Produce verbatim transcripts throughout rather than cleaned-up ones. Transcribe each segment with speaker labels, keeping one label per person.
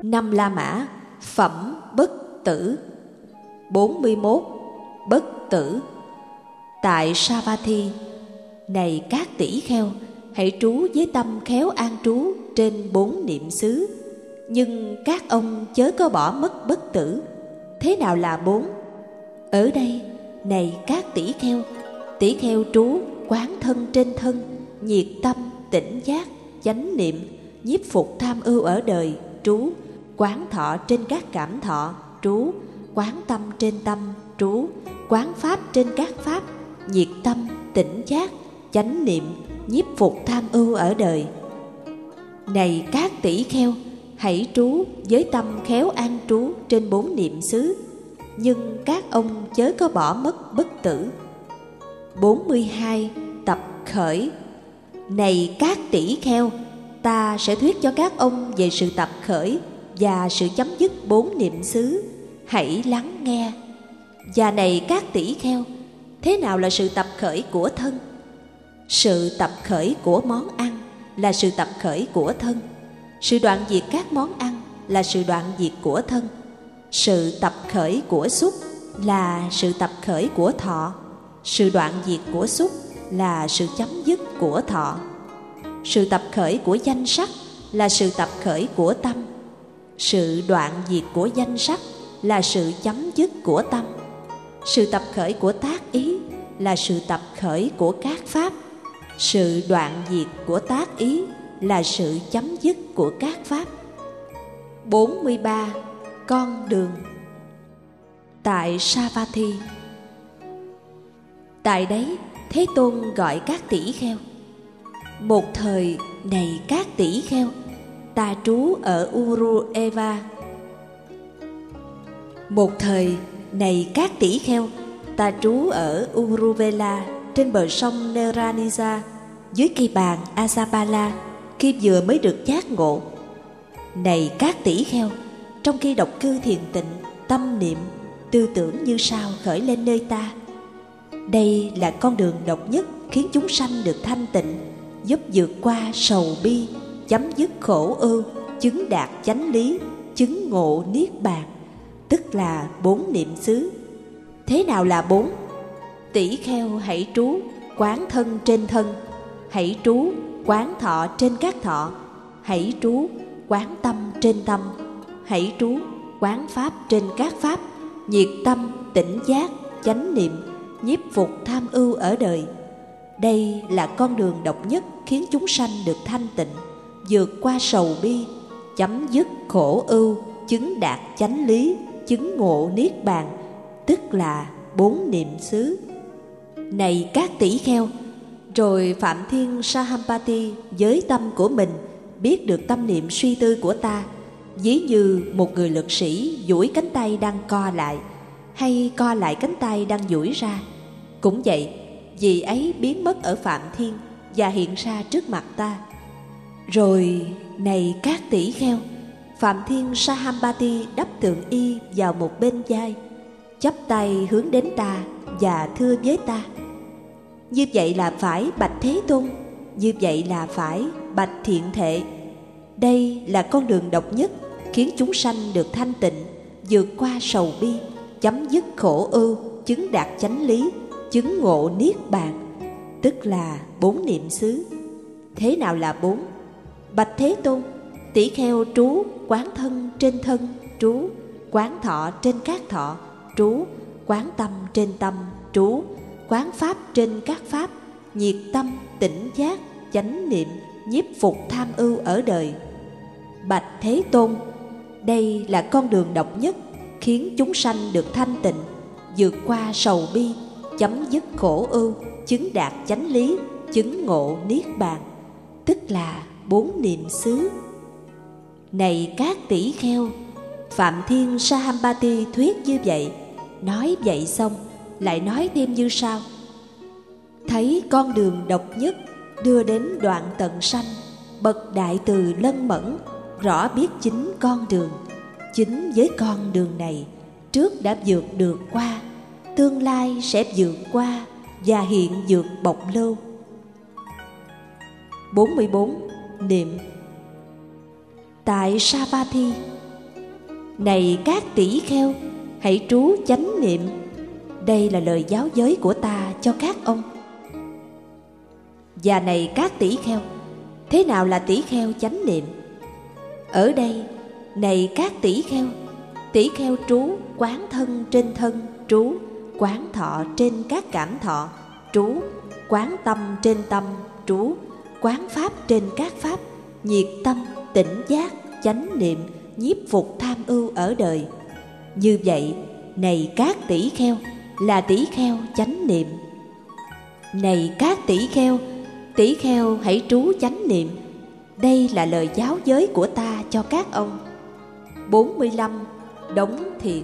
Speaker 1: Năm La Mã, phẩm bất tử. Bốn mươi mốt. Bất tử. Tại Savatthi, này các tỷ kheo, hãy trú với tâm khéo an trú trên bốn niệm xứ, nhưng các ông chớ có bỏ mất bất tử. Thế nào là bốn? Ở đây, này các tỷ kheo, tỷ kheo trú quán thân trên thân, nhiệt tâm, tỉnh giác, chánh niệm, nhiếp phục tham ưu ở đời, trú quán thọ trên các cảm thọ, trú quán tâm trên tâm, trú quán pháp trên các pháp, nhiệt tâm, tỉnh giác, chánh niệm, nhiếp phục tham ưu ở đời. Này các tỷ kheo, hãy trú với tâm khéo an trú trên bốn niệm xứ, nhưng các ông chớ có bỏ mất bất tử. Bốn mươi hai. Tập khởi. Này các tỷ kheo, ta sẽ thuyết cho các ông về sự tập khởi và sự chấm dứt bốn niệm xứ. Hãy lắng nghe. Và này các tỷ kheo, thế nào là sự tập khởi của thân? Sự tập khởi của món ăn là sự tập khởi của thân. Sự đoạn diệt các món ăn là sự đoạn diệt của thân. Sự tập khởi của xúc là sự tập khởi của thọ. Sự đoạn diệt của xúc là sự chấm dứt của thọ. Sự tập khởi của danh sắc là sự tập khởi của tâm. Sự đoạn diệt của danh sắc là sự chấm dứt của tâm. Sự tập khởi của tác ý là sự tập khởi của các pháp. Sự đoạn diệt của tác ý là sự chấm dứt của các pháp. Bốn mươi ba. Con đường. Tại Savatthi, tại đấy Thế Tôn gọi các tỷ kheo. Một thời, này các tỷ kheo, ta trú ở Urueva. Một thời, này các tỷ kheo, ta trú ở Uruvela trên bờ sông Neraniza, dưới cây bàn Asapala, khi vừa mới được giác ngộ. Này các tỷ kheo, trong khi độc cư thiền tịnh, tâm niệm, tư tưởng như sao khởi lên nơi ta. Đây là con đường độc nhất khiến chúng sanh được thanh tịnh, giúp vượt qua sầu bi, chấm dứt khổ ưu, chứng đạt chánh lý, chứng ngộ niết bàn, tức là bốn niệm xứ. Thế nào là bốn? Tỷ kheo hãy trú quán thân trên thân, hãy trú quán thọ trên các thọ, hãy trú quán tâm trên tâm, hãy trú quán pháp trên các pháp, nhiệt tâm, tỉnh giác, chánh niệm, nhiếp phục tham ưu ở đời. Đây là con đường độc nhất khiến chúng sanh được thanh tịnh, vượt qua sầu bi, chấm dứt khổ ưu, chứng đạt chánh lý, chứng ngộ niết bàn, tức là bốn niệm xứ. Này các tỷ kheo, rồi Phạm Thiên Sahampati với tâm của mình biết được tâm niệm suy tư của ta, ví như một người lực sĩ duỗi cánh tay đang co lại, hay co lại cánh tay đang duỗi ra. Cũng vậy, vị ấy biến mất ở Phạm Thiên và hiện ra trước mặt ta. Rồi, này các tỷ kheo, Phạm Thiên Sahampati đắp tượng y vào một bên vai, chắp tay hướng đến ta và thưa với ta: như vậy là phải, bạch Thế Tôn, như vậy là phải, bạch Thiện Thệ. Đây là con đường độc nhất khiến chúng sanh được thanh tịnh, vượt qua sầu bi, chấm dứt khổ ưu, chứng đạt chánh lý, chứng ngộ niết bàn, tức là bốn niệm xứ. Thế nào là bốn? Bạch Thế Tôn, tỷ kheo trú quán thân trên thân, trú quán thọ trên các thọ, trú quán tâm trên tâm, trú quán pháp trên các pháp, nhiệt tâm, tỉnh giác, chánh niệm, nhiếp phục tham ưu ở đời. Bạch Thế Tôn, đây là con đường độc nhất khiến chúng sanh được thanh tịnh, vượt qua sầu bi, chấm dứt khổ ưu, chứng đạt chánh lý, chứng ngộ niết bàn, tức là bốn niệm xứ. Này các tỷ kheo, Phạm Thiên Sahampati thuyết như vậy, nói vậy xong lại nói thêm như sau: thấy con đường độc nhất đưa đến đoạn tận sanh, bậc đại từ lân mẫn rõ biết chính con đường. Chính với con đường này, trước đã vượt được qua, tương lai sẽ vượt qua và hiện vượt bộc lưu. Bốn mươi bốn. Niệm. Tại Savatthi, Này các tỷ kheo, hãy trú chánh niệm. Đây là lời giáo giới của ta cho các ông. Và này các tỷ kheo, thế nào là tỷ kheo chánh niệm? Ở đây, này các tỷ kheo, tỷ kheo trú quán thân trên thân, trú quán thọ trên các cảm thọ, trú quán tâm trên tâm, trú quán pháp trên các pháp, nhiệt tâm, tỉnh giác, chánh niệm, nhiếp phục tham ưu ở đời. Như vậy, này các tỷ kheo, là tỷ kheo chánh niệm. Này các tỷ kheo, tỷ kheo hãy trú chánh niệm. Đây là lời giáo giới của ta cho các ông. bốn mươi lăm. Đống thiện.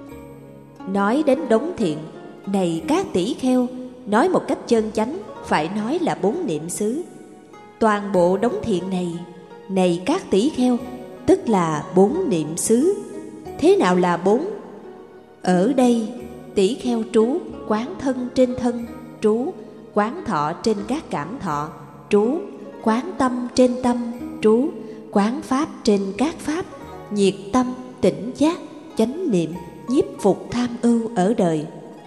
Speaker 1: Nói đến đống thiện, này các tỷ kheo, nói một cách chân chánh phải nói là bốn niệm xứ. Toàn bộ đống thiện này, này các tỷ kheo, tức là bốn niệm xứ. Thế nào là bốn? Ở đây, tỷ kheo trú quán thân trên thân, trú quán thọ trên các cảm thọ, trú quán tâm trên tâm, trú quán pháp trên các pháp, nhiệt tâm, tỉnh giác, chánh niệm, nhiếp phục tham ưu ở đời.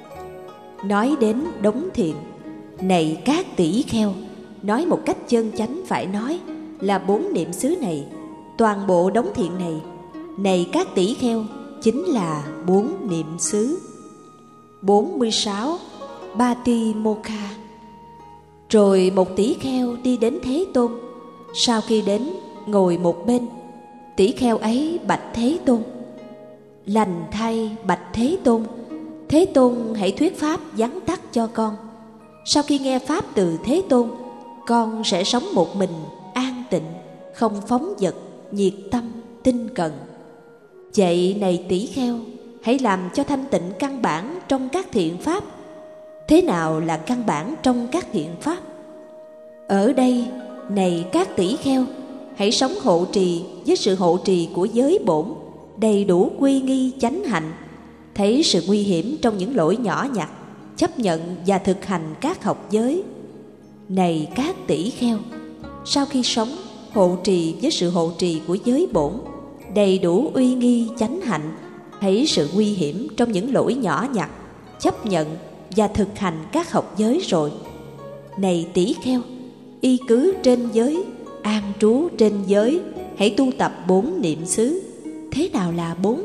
Speaker 1: Nói đến đống thiện, này các tỷ kheo, nói một cách chân chánh phải nói là bốn niệm xứ này. Toàn bộ đống thiện này, này các tỷ kheo, chính là bốn niệm xứ. bốn mươi sáu. Patimokkha. Rồi một tỷ kheo đi đến Thế Tôn. Sau khi đến, ngồi một bên. Tỷ kheo ấy bạch Thế Tôn: Lành thay bạch Thế Tôn, Thế Tôn hãy thuyết pháp vắn tắt cho con. Sau khi nghe pháp từ Thế Tôn, con sẽ sống một mình, an tịnh, không phóng dật, nhiệt tâm, tinh cần. Vậy này tỷ kheo, hãy làm cho thanh tịnh căn bản trong các thiện pháp. Thế nào là căn bản trong các thiện pháp? Ở đây, này các tỷ kheo, hãy sống hộ trì với sự hộ trì của giới bổn, đầy đủ quy nghi chánh hạnh, thấy sự nguy hiểm trong những lỗi nhỏ nhặt, chấp nhận và thực hành các học giới. Này các tỷ kheo, sau khi sống hộ trì với sự hộ trì của giới bổn, đầy đủ uy nghi chánh hạnh, thấy sự nguy hiểm trong những lỗi nhỏ nhặt, chấp nhận và thực hành các học giới rồi. Này tỷ kheo, y cứ trên giới, an trú trên giới, hãy tu tập bốn niệm xứ. Thế nào là bốn?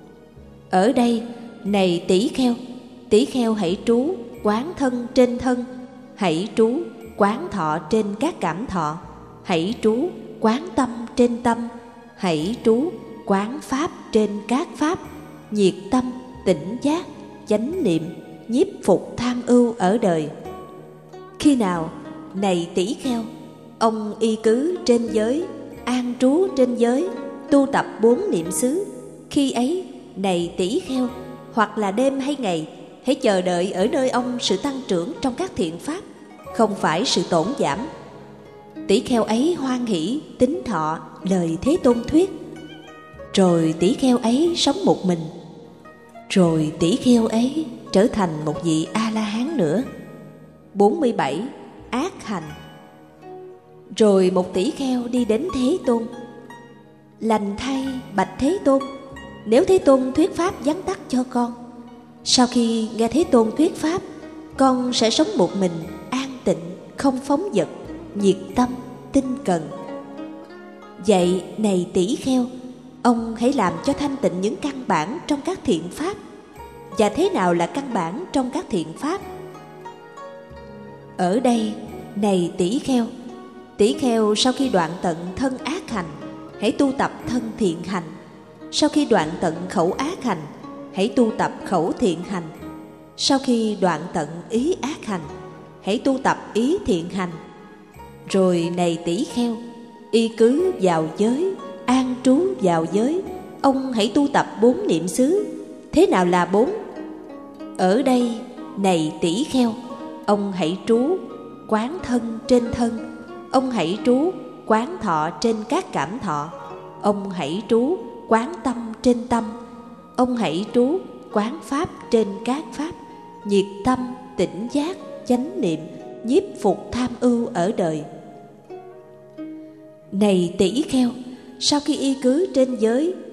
Speaker 1: Ở đây, này tỷ kheo, tỷ kheo hãy trú quán thân trên thân, hãy trú quán thọ trên các cảm thọ, hãy trú quán tâm trên tâm, hãy trú quán pháp trên các pháp, nhiệt tâm, tỉnh giác, chánh niệm, nhiếp phục tham ưu ở đời. Khi nào, này tỷ kheo, ông y cứ trên giới, an trú trên giới, tu tập bốn niệm xứ, khi ấy, này tỷ kheo, hoặc là đêm hay ngày, hãy chờ đợi ở nơi ông sự tăng trưởng trong các thiện pháp, không phải sự tổn giảm. Tỷ kheo ấy hoan hỷ tín thọ lời Thế Tôn thuyết. Rồi tỷ kheo ấy sống một mình. Rồi tỷ kheo ấy trở thành một vị A-la-hán nữa. bốn mươi bảy. Ác hành. Rồi một tỷ kheo đi đến Thế Tôn. Lành thay bạch Thế Tôn, nếu Thế Tôn thuyết pháp vắn tắt cho con. Sau khi nghe Thế Tôn thuyết pháp, con sẽ sống một mình, an tịnh, không phóng dật, nhiệt tâm, tinh cần. Vậy này tỷ kheo, ông hãy làm cho thanh tịnh những căn bản trong các thiện pháp. Và thế nào là căn bản trong các thiện pháp? Ở đây, này tỷ kheo, tỷ kheo sau khi đoạn tận thân ác hành, hãy tu tập thân thiện hành. Sau khi đoạn tận khẩu ác hành, hãy tu tập khẩu thiện hành. Sau khi đoạn tận ý ác hành, hãy tu tập ý thiện hành. Rồi này tỷ kheo, y cứ vào giới, an trú vào giới, ông hãy tu tập bốn niệm xứ. Thế nào là bốn? Ở đây, này tỷ kheo, ông hãy trú quán thân trên thân, ông hãy trú quán thọ trên các cảm thọ, ông hãy trú quán tâm trên tâm, ông hãy trú quán pháp trên các pháp, nhiệt tâm, tỉnh giác, chánh niệm, nhiếp phục tham ưu ở đời. Này tỷ kheo, sau khi y cứ trên giới,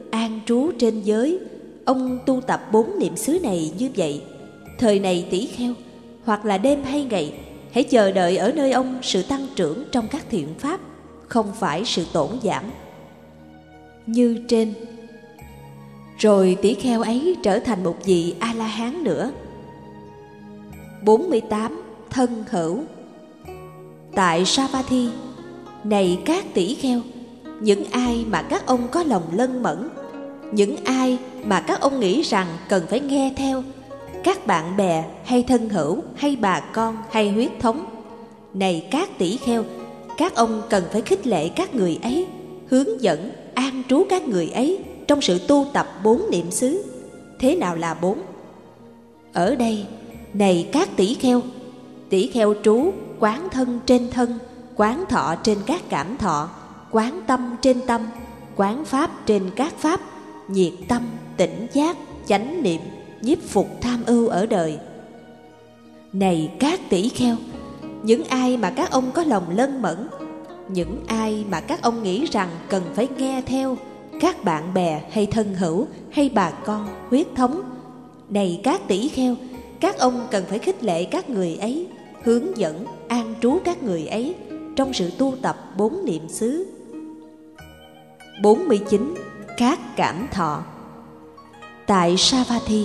Speaker 1: an trú trên giới, ông tu tập bốn niệm xứ này như vậy. Thời này tỷ kheo, hoặc là đêm hay ngày, hãy chờ đợi ở nơi ông sự tăng trưởng trong các thiện pháp, không phải sự tổn giảm. Như trên. Rồi tỷ kheo ấy trở thành một vị A-la-hán nữa. bốn mươi tám. Thân hữu. Tại Savatthi, này các tỷ kheo, những ai mà các ông có lòng lân mẫn, những ai mà các ông nghĩ rằng cần phải nghe theo, các bạn bè hay thân hữu hay bà con hay huyết thống, này các tỷ kheo, các ông cần phải khích lệ các người ấy, hướng dẫn, an trú các người ấy trong sự tu tập bốn niệm xứ. Thế nào là bốn? Ở đây, này các tỷ kheo, tỷ kheo trú quán thân trên thân, quán thọ trên các cảm thọ, quán tâm trên tâm, quán pháp trên các pháp, nhiệt tâm, tỉnh giác, chánh niệm, nhiếp phục tham ưu ở đời. Này các tỷ kheo, những ai mà các ông có lòng lân mẫn, những ai mà các ông nghĩ rằng cần phải nghe theo, các bạn bè hay thân hữu hay bà con, huyết thống, này các tỷ kheo, các ông cần phải khích lệ các người ấy, hướng dẫn, an trú các người ấy trong sự tu tập bốn niệm xứ. bốn mươi chín. Các cảm thọ. Tại Savatthi,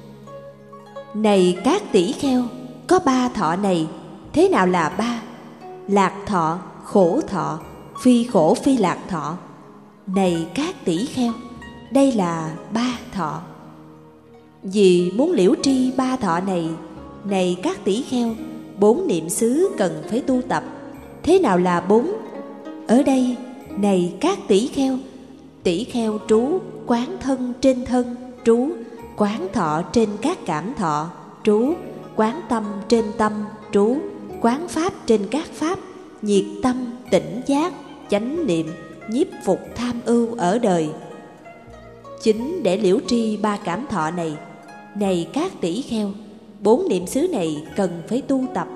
Speaker 1: này các tỷ kheo, có ba thọ này. Thế nào là ba? Lạc thọ, khổ thọ, phi khổ phi lạc thọ. Này các tỷ kheo, đây là ba thọ. Vì muốn liễu tri ba thọ này, này các tỷ kheo, bốn niệm xứ cần phải tu tập. Thế nào là bốn? Ở đây, này các tỷ kheo, tỷ kheo trú quán thân trên thân, trú quán thọ trên các cảm thọ, trú quán tâm trên tâm, trú quán pháp trên các pháp, nhiệt tâm, tỉnh giác, chánh niệm, nhiếp phục tham ưu ở đời. Chính để liễu tri ba cảm thọ này, này các tỷ kheo, bốn niệm xứ này cần phải tu tập.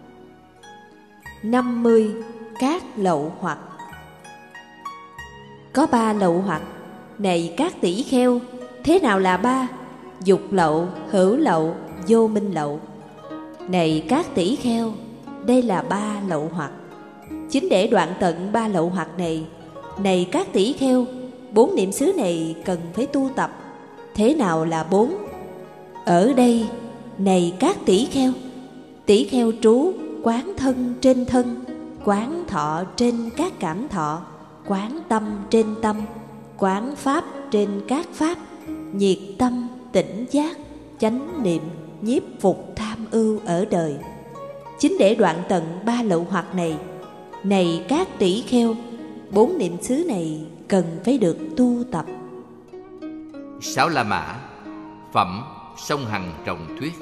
Speaker 1: năm mươi. Các lậu hoặc. Có ba lậu hoặc. Này các tỷ kheo, thế nào là ba? Dục lậu, hữu lậu, vô minh lậu. Này các tỷ kheo, đây là ba lậu hoặc. Chính để đoạn tận ba lậu hoặc này, này các tỷ kheo, bốn niệm xứ này cần phải tu tập. Thế nào là bốn? Ở đây, này các tỷ kheo, tỷ kheo trú quán thân trên thân, quán thọ trên các cảm thọ, quán tâm trên tâm, quán pháp trên các pháp, nhiệt tâm, tỉnh giác, chánh niệm, nhiếp phục tham ưu ở đời. Chính để đoạn tận ba lậu hoặc này, này các tỷ kheo, bốn niệm xứ này cần phải được tu tập.
Speaker 2: Sáu La Mã. Phẩm Song Hằng Trọng Thuyết.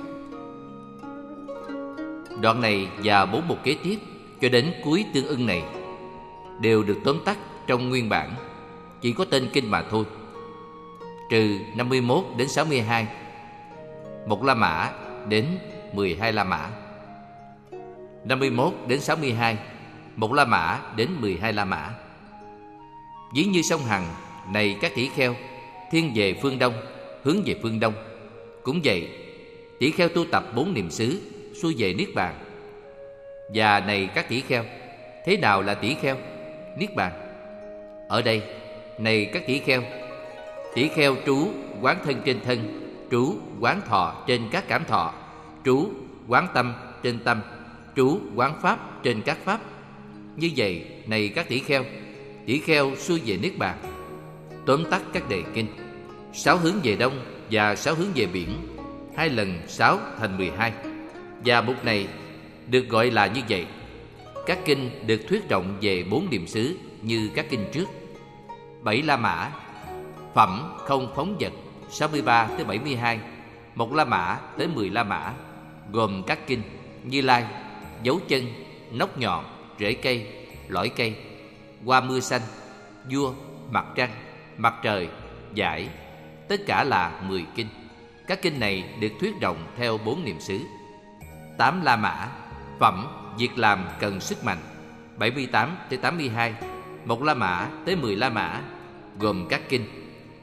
Speaker 2: Đoạn này và bốn mục kế tiếp cho đến cuối tương ưng này đều được tóm tắt trong nguyên bản, chỉ có tên kinh mà thôi, trừ năm mươi mốt đến sáu mươi hai, một La Mã đến mười hai La Mã. năm mươi mốt đến sáu mươi hai, một La Mã đến mười hai La Mã. Ví như sông Hằng, này các tỷ kheo, thiên về phương đông, hướng về phương đông. Cũng vậy, tỷ kheo tu tập bốn niệm xứ, xuôi về niết bàn. Và này các tỷ kheo, thế nào là tỷ kheo? Niết bàn. Ở đây, này các tỷ kheo, tỷ kheo trú quán thân trên thân, trú quán thọ trên các cảm thọ, trú quán tâm trên tâm, trú quán pháp trên các pháp. Như vậy, này các tỷ kheo, tỷ kheo xuôi về niết bàn. Tóm tắt các đề kinh: sáu hướng về đông và sáu hướng về biển, hai lần sáu thành mười hai. Và mục này được gọi là như vậy. Các kinh được thuyết rộng về bốn niệm xứ như các kinh trước. Bảy La Mã. Phẩm không phóng vật sáu mươi ba tới bảy mươi hai, một La Mã tới mười La Mã, gồm các kinh Như Lai, Dấu chân, Nóc nhọn, Rễ cây, Lõi cây, Hoa mưa xanh, Vua, Mặt trăng, Mặt trời, Giải. Tất cả là mười kinh. Các kinh này được thuyết rộng theo bốn niệm xứ. Tám La Mã. Phẩm việc làm cần sức mạnh bảy mươi tám tới tám mươi hai, một La Mã tới mười La Mã, gồm các kinh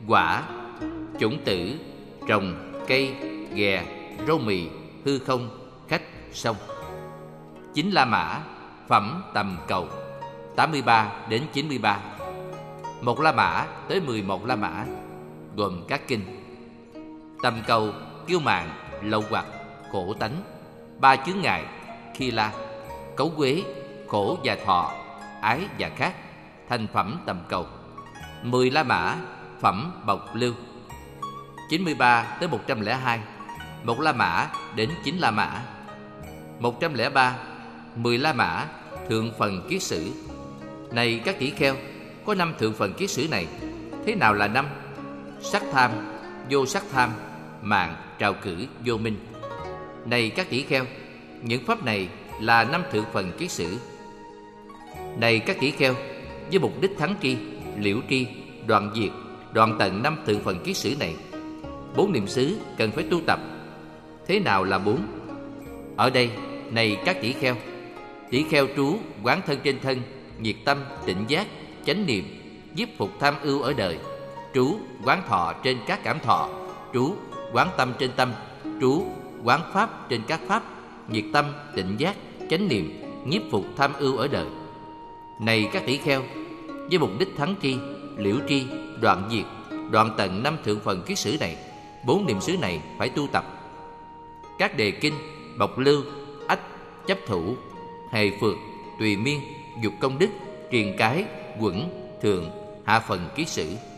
Speaker 2: quả, chủng tử, trồng, cây, ghè, rau mì, hư không, khách, sông. Chín La Mã, phẩm tầm cầu, tám mươi ba đến chín mươi ba. Một La Mã tới mười một La Mã, gồm các kinh. Tầm cầu, kiêu mạn, lậu hoặc, khổ tánh, ba chướng ngại, khi la, cấu quế, khổ và thọ, ái và khác, thành phẩm tầm cầu. Mười La Mã, phẩm bộc lưu, chín mươi ba tới một trăm lẻ hai. Một La Mã đến chín La Mã. Một trăm lẻ ba, mười La Mã, thượng phần kiết sử. Này các tỷ kheo, có năm thượng phần kiết sử này. Thế nào là năm? Sắc tham, vô sắc tham, mạng, trào cử, vô minh. Này các tỷ kheo, những pháp này là năm thượng phần kiết sử. Này các tỷ kheo, với mục đích thắng tri, liễu tri, đoạn diệt, đoạn tận năm thượng phần kiết sử này, bốn niệm xứ cần phải tu tập. Thế nào là bốn? Ở đây, này các tỷ kheo, tỷ kheo trú quán thân trên thân, nhiệt tâm, tịnh giác, chánh niệm, nhiếp phục tham ưu ở đời, trú quán thọ trên các cảm thọ, trú quán tâm trên tâm, trú quán pháp trên các pháp, nhiệt tâm, tịnh giác, chánh niệm, nhiếp phục tham ưu ở đời. Này các tỷ kheo, với mục đích thắng tri, liễu tri, đoạn diệt, đoạn tận năm thượng phần kiết sử này, bốn niệm xứ này phải tu tập. Các đề kinh, bộc lưu, ách, chấp thủ, hề phược, tùy miên, dục công đức, triền cái, quẩn, thường, hạ phần kiết sử.